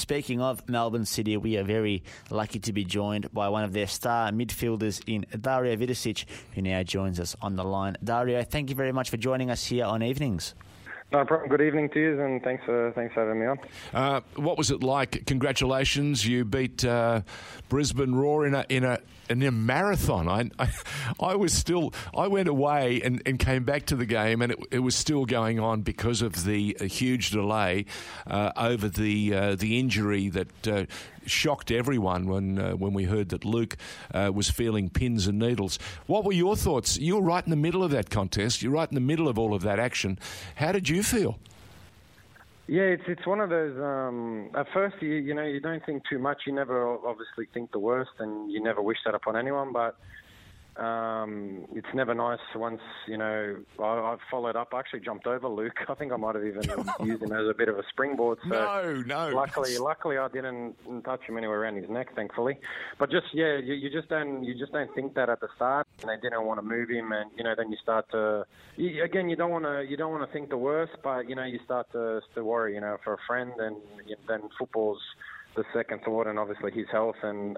speaking of Melbourne City, we are very lucky to be joined by one of their star midfielders in Dario Vidosic, who now joins us on the line. Dario, thank you very much for joining us here on Evenings. No problem. Good evening to you, and thanks for having me on. What was it like? Congratulations, you beat Brisbane Roar in a marathon. I went away and came back to the game, and it was still going on because of the huge delay over the injury that shocked everyone when we heard that Luke was feeling pins and needles. What were your thoughts? You were right in the middle of that contest. You're right in the middle of all of that action. How did you feel? Yeah, it's one of those. At first, you don't think too much. You never obviously think the worst, and you never wish that upon anyone. But it's never nice once, I've followed up. I actually jumped over Luke. I think I might have even used him as a bit of a springboard. So no. Luckily, I didn't touch him anywhere around his neck, thankfully. But you just don't think that at the start. And they didn't want to move him, and then you start to. Again, you don't want to think the worst, but you start to worry, for a friend, and then football's the second thought, and obviously his health, and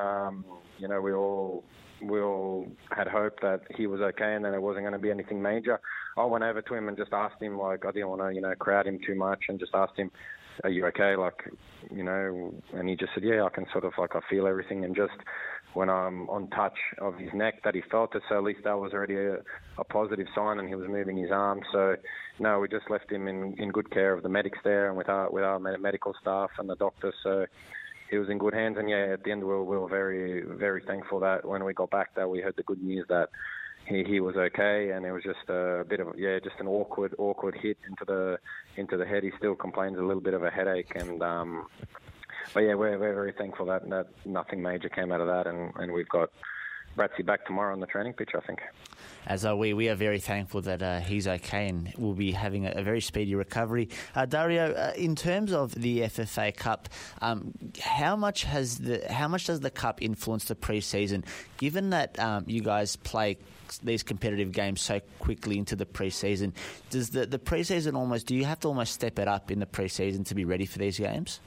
we all had hope that he was okay and then it wasn't going to be anything major. I went over to him and just asked him, I didn't want to, crowd him too much, and just asked him, are you okay? And he just said, yeah, I can sort of, I feel everything. And just when I'm on touch of his neck that he felt it, so at least that was already a positive sign, and he was moving his arm. So, no, we just left him in good care of the medics there and with our medical staff and the doctor. So he was in good hands, and at the end we were very, very thankful that when we got back that we heard the good news that he was okay, and it was just a bit of just an awkward hit into the head. He still complains a little bit of a headache, and but we're very thankful that nothing major came out of that, and we've got Ratsy back tomorrow on the training pitch, I think. As are we. We are very thankful that he's okay and will be having a very speedy recovery. Dario, in terms of the FFA Cup, how much does the Cup influence the pre-season? Given that you guys play these competitive games so quickly into the pre-season, does the pre-season do you have to almost step it up in the pre-season to be ready for these games?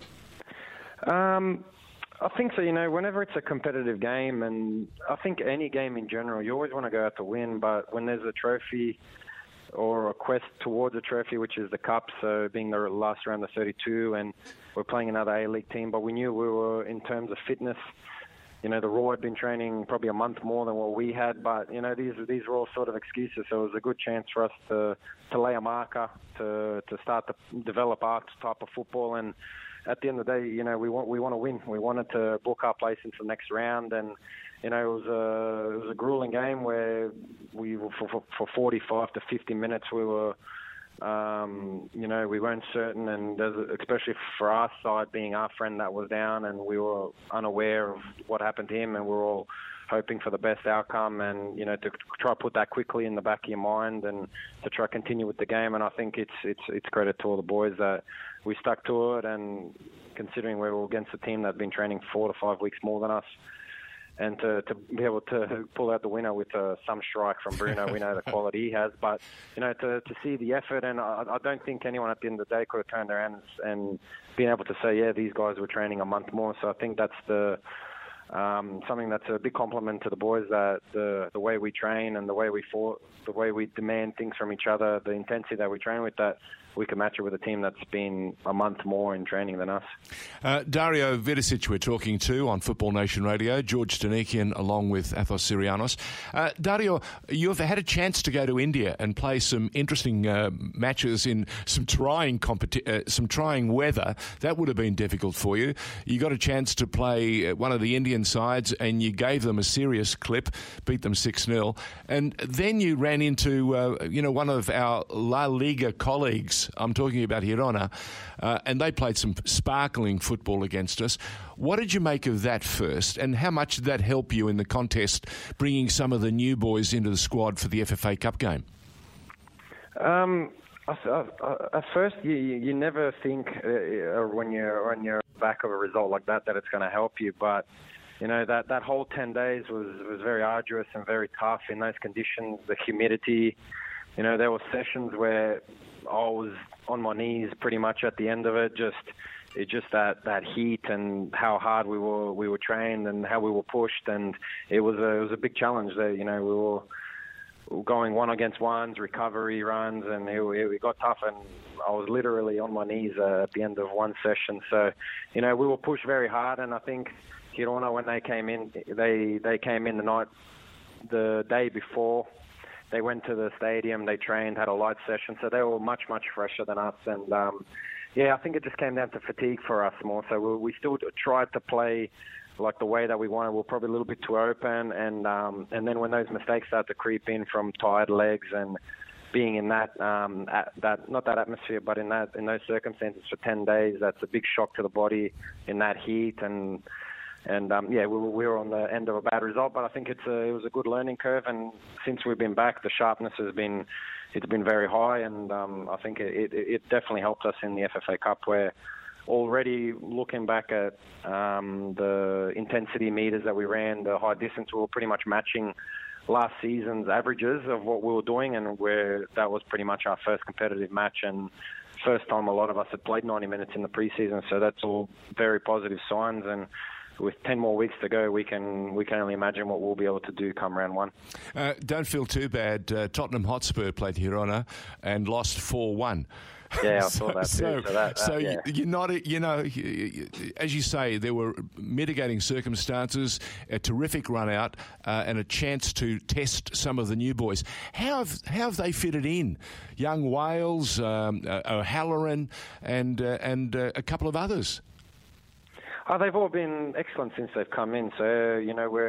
I think so. Whenever it's a competitive game, and I think any game in general, you always want to go out to win. But when there's a trophy or a quest towards a trophy, which is the Cup, so being the last round of 32, and we're playing another A-League team, but we knew we were, in terms of fitness, the Raw had been training probably a month more than what we had, but these were all sort of excuses. So it was a good chance for us to lay a marker, to start to develop our type of football. And at the end of the day, we want to win. We wanted to book our place into the next round, and it was a grueling game where we for 45 to 50 minutes we were. We weren't certain, and especially for our side, being our friend that was down, and we were unaware of what happened to him, and we were all hoping for the best outcome, and to try to put that quickly in the back of your mind, and to try to continue with the game. And I think it's credit to all the boys that we stuck to it, and considering we were against a team that had been training 4 to 5 weeks more than us. And to be able to pull out the winner with some strike from Bruno, we know the quality he has. But, to see the effort, and I don't think anyone at the end of the day could have turned around and been able to say, these guys were training a month more. So I think that's something that's a big compliment to the boys, that the way we train and the way we fought, the way we demand things from each other, the intensity that we train with, that we can match it with a team that's been a month more in training than us. Dario Vidosic we're talking to on Football Nation Radio, George Stanikian along with Athos Sirianos. Dario, you've had a chance to go to India and play some interesting matches in some trying weather. That would have been difficult for you. You got a chance to play one of the Indian sides, and you gave them a serious clip, beat them 6-0, and then you ran into one of our La Liga colleagues. I'm talking about Girona, and they played some sparkling football against us. What did you make of that first, and how much did that help you in the contest, bringing some of the new boys into the squad for the FFA Cup game? At first, you never think when you're back of a result like that it's going to help you, but that whole 10 days was very arduous and very tough in those conditions, the humidity. There were sessions where I was on my knees pretty much at the end of it, just, it's just that heat and how hard we were trained and how we were pushed, and it was a big challenge there. We were going one against ones, recovery runs, and it got tough, and I was literally on my knees at the end of one session. So, we were pushed very hard, and I think Girona, when they came in, they came in the day before. They went to the stadium, they trained, had a light session, so they were much, much fresher than us. And, I think it just came down to fatigue for us more. So we still tried to play like the way that we wanted. We're probably a little bit too open, and then when those mistakes start to creep in from tired legs and being in that not that atmosphere, but in those circumstances for 10 days, that's a big shock to the body in that heat, and we were on the end of a bad result. But I think it was a good learning curve, and since we've been back, the sharpness has been very high, and I think it definitely helped us in the FFA Cup, where already looking back at the intensity meters that we ran, the high distance, we were pretty much matching last season's averages of what we were doing, and where that was pretty much our first competitive match and first time a lot of us had played 90 minutes in the preseason. So that's all very positive signs, and with 10 more weeks to go, we can only imagine what we'll be able to do come round one. Don't feel too bad. Tottenham Hotspur played Girona and lost 4-1. Yeah, I saw that too. You're not, as you say, there were mitigating circumstances, a terrific run out, and a chance to test some of the new boys. How have they fitted in? Young Wales, O'Halloran, and a couple of others. They've all been excellent since they've come in. So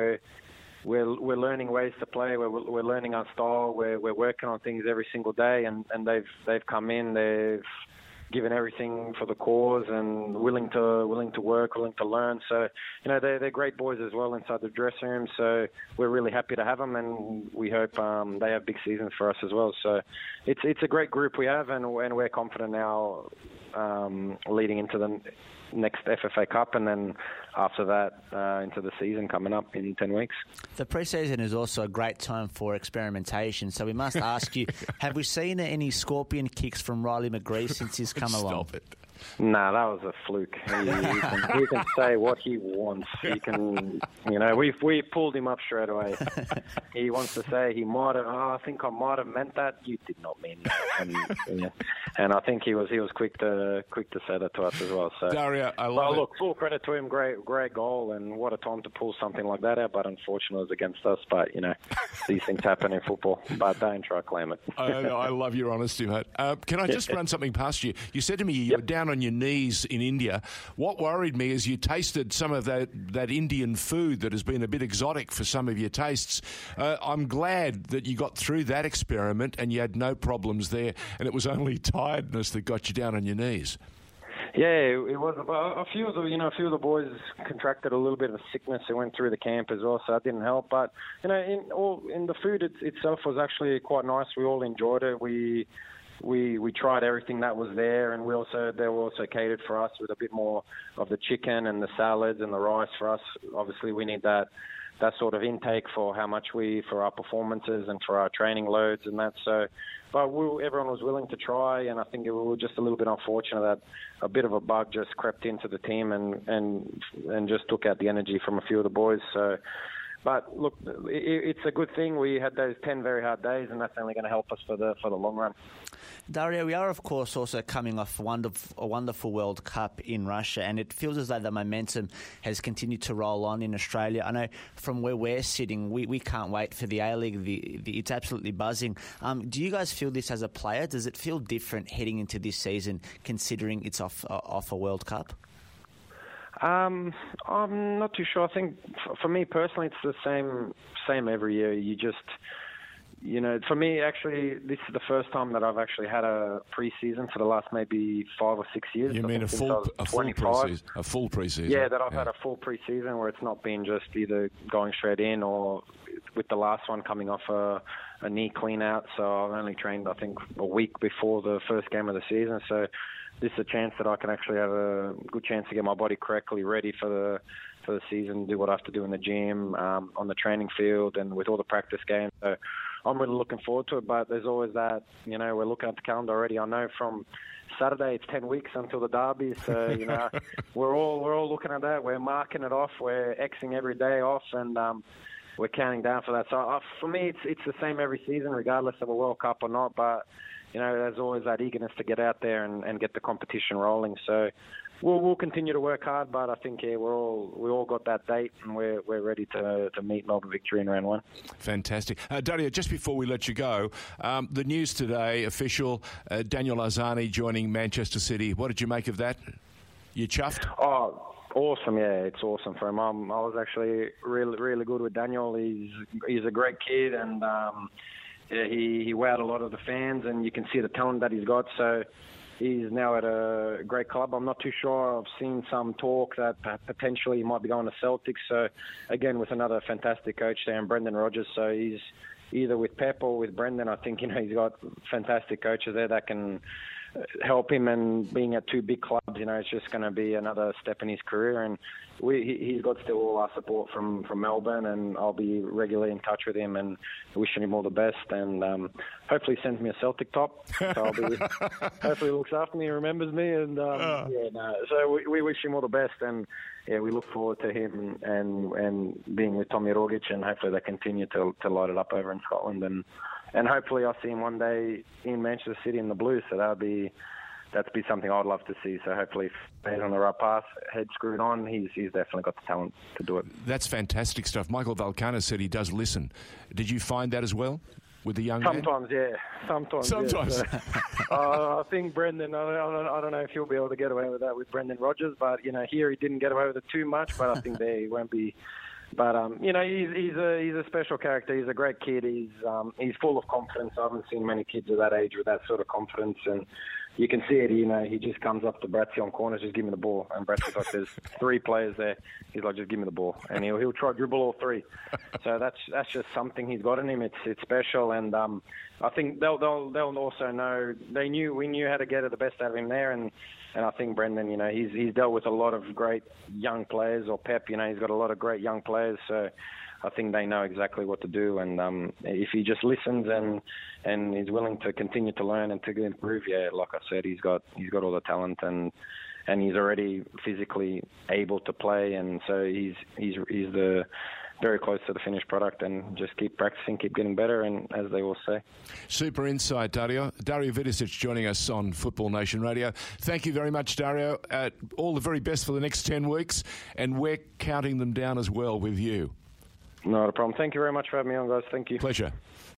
we're learning ways to play. We're learning our style. We're working on things every single day, and they've come in. They've given everything for the cause and willing to work, willing to learn. So they're great boys as well inside the dressing room. So we're really happy to have them, and we hope they have big seasons for us as well. So it's a great group we have, and we're confident now leading into the next FFA Cup, and then after that into the season coming up in 10 weeks. The pre-season is also a great time for experimentation, so we must ask you, have we seen any scorpion kicks from Riley McGree since he's come along? Stop it. No, that was a fluke. He can say what he wants. He can, we pulled him up straight away. He wants to say he might have. I think I might have meant that. You did not mean that. And I think he was quick to say that to us as well. So Dario, I love it. Look, full credit to him. Great goal, and what a time to pull something like that out. But unfortunately, it was against us. But these things happen in football. But don't try to claim it. I love your honesty, mate. Can I just run something past you? You said to me you were down on your knees in India. What worried me is you tasted some of that Indian food that has been a bit exotic for some of your tastes. I'm glad that you got through that experiment and you had no problems there, and it was only tiredness that got you down on your knees. Yeah, it was. A few of the boys contracted a little bit of sickness. They went through the camp as well, so that didn't help. But in the food itself was actually quite nice. We all enjoyed it. We tried everything that was there, and they were also catered for us with a bit more of the chicken and the salads and the rice for us. Obviously, we need that sort of intake for for our performances and for our training loads and that. So, but everyone was willing to try, and I think we were just a little bit unfortunate that a bit of a bug just crept into the team and just took out the energy from a few of the boys. So. But look, it's a good thing. We had those 10 very hard days, and that's only going to help us for the long run. Dario, we are, of course, also coming off a wonderful World Cup in Russia, and it feels as though the momentum has continued to roll on in Australia. I know from where we're sitting, we can't wait for the A-League. It's absolutely buzzing. Do you guys feel this as a player? Does it feel different heading into this season, considering it's off a World Cup? I'm not too sure. I think for me personally, it's the same every year. You just, for me, actually, this is the first time that I've actually had a pre-season for the last maybe 5 or 6 years. You mean a full pre-season? A full pre-season? Yeah, that I've had a full pre-season where it's not been just either going straight in or with the last one coming off a knee clean out. So I've only trained, I think, a week before the first game of the season. So this is a chance that I can actually have a good chance to get my body correctly ready for the season, do what I have to do in the gym, on the training field, and with all the practice games. So I'm really looking forward to it. But there's always that, we're looking at the calendar already. I know from Saturday it's 10 weeks until the derby, so we're all looking at that. We're marking it off. We're Xing every day off, and we're counting down for that. So for me, it's the same every season, regardless of a World Cup or not. But there's always that eagerness to get out there and get the competition rolling. So we'll continue to work hard. But I think we all got that date, and we're ready to meet Melbourne Victory in round 1. Fantastic, Dario. Just before we let you go, the news today, official, Daniel Arzani joining Manchester City. What did you make of that? You chuffed? Oh. Awesome, yeah, it's awesome for him. I was actually really, really good with Daniel. He's a great kid, and he wowed a lot of the fans, and you can see the talent that he's got. So he's now at a great club. I'm not too sure. I've seen some talk that potentially he might be going to Celtics. So again, with another fantastic coach there, and Brendan Rodgers. So he's either with Pep or with Brendan. I think he's got fantastic coaches there that can help him, and being at two big clubs, it's just going to be another step in his career. And he's got still all our support from Melbourne, and I'll be regularly in touch with him and wishing him all the best. And hopefully he sends me a Celtic top. So hopefully he looks after me, remembers me, and So we wish him all the best, and we look forward to him and being with Tommy Rogic, and hopefully they continue to light it up over in Scotland. And hopefully I'll see him one day in Manchester City in the Blues. So that'd be something I'd love to see. So hopefully if he's on the right path, head screwed on, he's definitely got the talent to do it. That's fantastic stuff. Michael Valkanis said he does listen. Did you find that as well with the young man? Sometimes, yeah. Sometimes. Yeah. So, I think Brendan, I don't know if he'll be able to get away with that with Brendan Rodgers, but, here he didn't get away with it too much, but I think there he won't be. But he's a special character. He's a great kid. He's full of confidence. I haven't seen many kids of that age with that sort of confidence, and you can see it. He just comes up to Bratsy on corners, just give me the ball, and Bratsy's like, there's 3 players there. He's like, just give me the ball, and he'll try to dribble all 3. So that's just something he's got in him. It's special, and I think they'll also know. We knew how to get the best out of him there, and I think Brendan, he's dealt with a lot of great young players, or Pep, he's got a lot of great young players. So I think they know exactly what to do. And if he just listens and is willing to continue to learn and to improve, like I said, he's got all the talent, and he's already physically able to play. And so he's very close to the finished product, and just keep practicing, keep getting better, and as they all say. Super insight, Dario. Dario Vidosic joining us on Football Nation Radio. Thank you very much, Dario. All the very best for the next 10 weeks, and we're counting them down as well with you. Not a problem. Thank you very much for having me on, guys. Thank you. Pleasure.